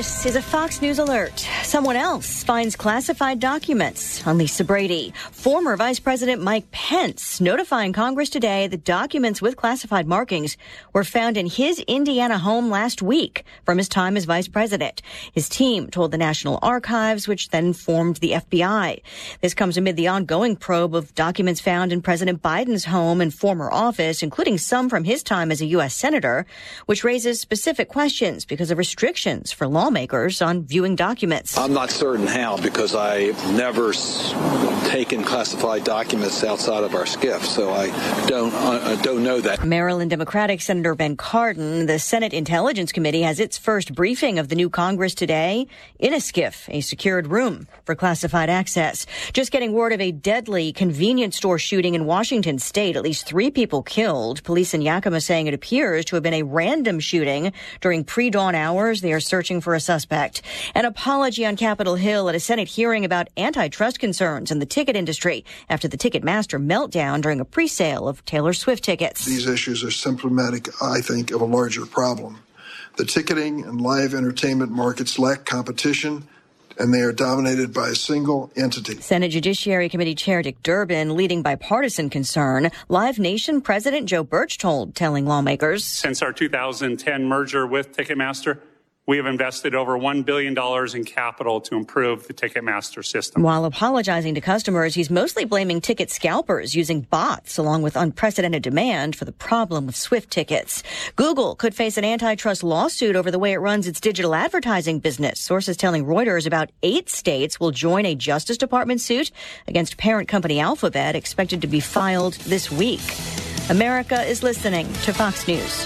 This is a Fox News alert. Someone else finds classified documents on Lisa Brady. Former Vice President Mike Pence notifying Congress today that documents with classified markings were found in his Indiana home last week from his time as vice president. His team told the National Archives, which then informed the FBI. This comes amid the ongoing probe of documents found in President Biden's home and former office, including some from his time as a U.S. Senator, which raises specific questions because of restrictions for lawmakers on viewing documents. I'm not certain how, because I've never taken classified documents outside of our SCIF, so I don't know that. Maryland Democratic Senator Ben Cardin, the Senate Intelligence Committee has its first briefing of the new Congress today in a SCIF, a secured room for classified access. Just getting word of a deadly convenience store shooting in Washington state. At least 3 people killed. Police in Yakima saying it appears to have been a random shooting during pre-dawn hours. They are searching for a suspect. An apology on Capitol Hill at a Senate hearing about antitrust concerns in the ticket industry after the Ticketmaster meltdown during a pre-sale of Taylor Swift tickets. These issues are symptomatic, I think, of a larger problem. The ticketing and live entertainment markets lack competition, and they are dominated by a single entity. Senate Judiciary Committee Chair Dick Durbin leading bipartisan concern. Live Nation President Joe Berchtold telling lawmakers, since our 2010 merger with Ticketmaster, we have invested over $1 billion in capital to improve the Ticketmaster system. While apologizing to customers, he's mostly blaming ticket scalpers using bots along with unprecedented demand for the problem of Swift tickets. Google could face an antitrust lawsuit over the way it runs its digital advertising business. Sources telling Reuters about 8 states will join a Justice Department suit against parent company Alphabet, expected to be filed this week. America is listening to Fox News.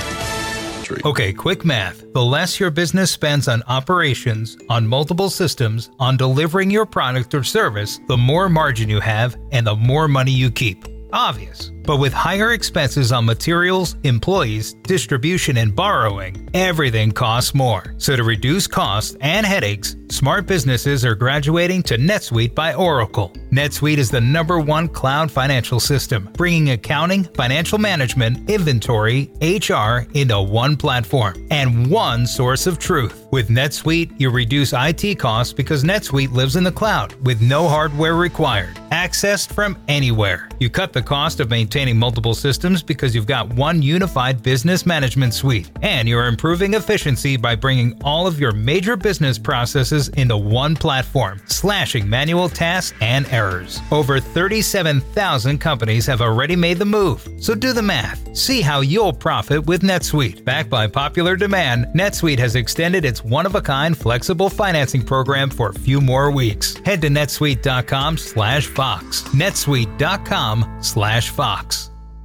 Okay, quick math. The less your business spends on operations, on multiple systems, on delivering your product or service, the more margin you have and the more money you keep. Obvious. But with higher expenses on materials, employees, distribution, and borrowing, everything costs more. So to reduce costs and headaches, smart businesses are graduating to NetSuite by Oracle. NetSuite is the #1 cloud financial system, bringing accounting, financial management, inventory, HR into one platform and one source of truth. With NetSuite, you reduce IT costs because NetSuite lives in the cloud with no hardware required, accessed from anywhere. You cut the cost of maintaining multiple systems because you've got one unified business management suite, and you're improving efficiency by bringing all of your major business processes into one platform, slashing manual tasks and errors. Over 37,000 companies have already made the move, so do the math. See how you'll profit with NetSuite. Backed by popular demand, NetSuite has extended its one-of-a-kind flexible financing program for a few more weeks. Head to netsuite.com/Fox. netsuite.com/Fox.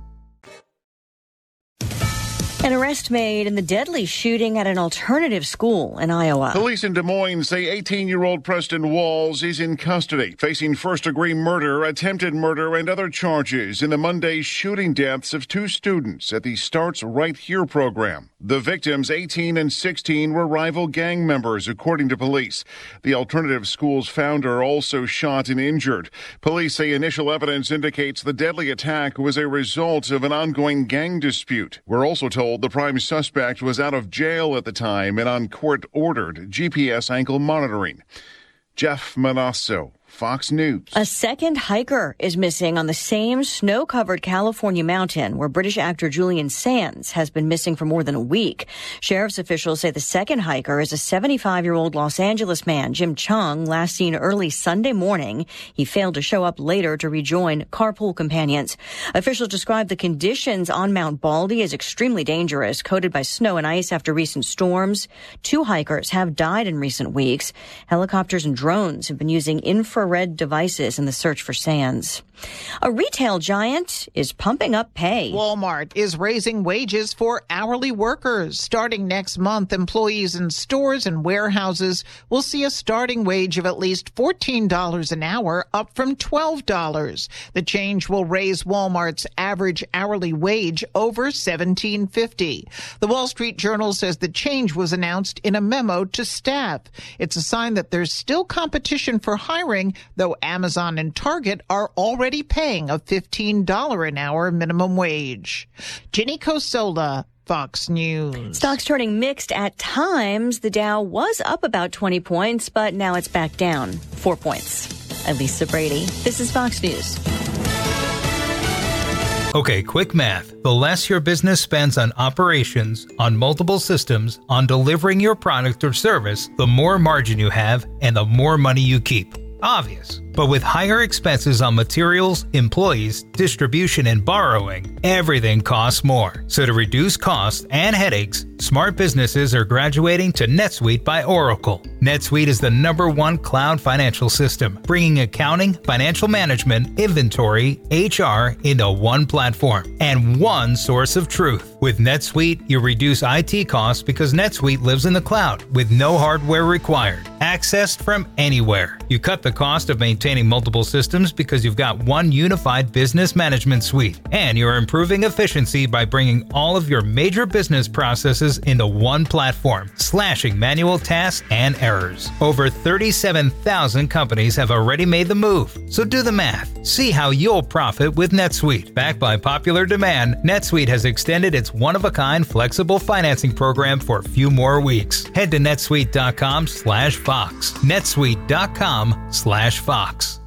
An arrest made in the deadly shooting at an alternative school in Iowa. Police in Des Moines say 18-year-old Preston Walls is in custody, facing first-degree murder, attempted murder, and other charges in the Monday shooting deaths of 2 students at the Starts Right Here program. The victims, 18 and 16, were rival gang members, according to police. The alternative school's founder also shot and injured. Police say initial evidence indicates the deadly attack was a result of an ongoing gang dispute. We're also told the prime suspect was out of jail at the time and on court-ordered GPS ankle monitoring. Jeff Manasso, Fox News. A second hiker is missing on the same snow-covered California mountain where British actor Julian Sands has been missing for more than a week. Sheriff's officials say the second hiker is a 75-year-old Los Angeles man, Jim Chung, last seen early Sunday morning. He failed to show up later to rejoin carpool companions. Officials described the conditions on Mount Baldy as extremely dangerous, coated by snow and ice after recent storms. 2 hikers have died in recent weeks. Helicopters and drones have been using infrared devices in the search for Sands. A retail giant is pumping up pay. Walmart is raising wages for hourly workers. Starting next month, employees in stores and warehouses will see a starting wage of at least $14 an hour, up from $12. The change will raise Walmart's average hourly wage over $17.50. The Wall Street Journal says the change was announced in a memo to staff. It's a sign that there's still competition for hiring, though Amazon and Target are already paying a $15 an hour minimum wage. Ginny Cosola, Fox News. Stocks turning mixed at times. The Dow was up about 20 points, but now it's back down 4 points. I'm Lisa Brady. This is Fox News. Okay, quick math. The less your business spends on operations, on multiple systems, on delivering your product or service, the more margin you have and the more money you keep. Obvious. But with higher expenses on materials, employees, distribution, and borrowing, everything costs more. So to reduce costs and headaches, smart businesses are graduating to NetSuite by Oracle. NetSuite is the #1 cloud financial system, bringing accounting, financial management, inventory, HR into one platform and one source of truth. With NetSuite, you reduce IT costs because NetSuite lives in the cloud with no hardware required, accessed from anywhere. You cut the cost of maintaining multiple systems because you've got one unified business management suite, and you're improving efficiency by bringing all of your major business processes into one platform, slashing manual tasks and errors. Over 37,000 companies have already made the move, so do the math. See how you'll profit with NetSuite. Backed by popular demand, NetSuite has extended its one-of-a-kind flexible financing program for a few more weeks. Head to netsuite.com/Fox. netsuite.com/Fox.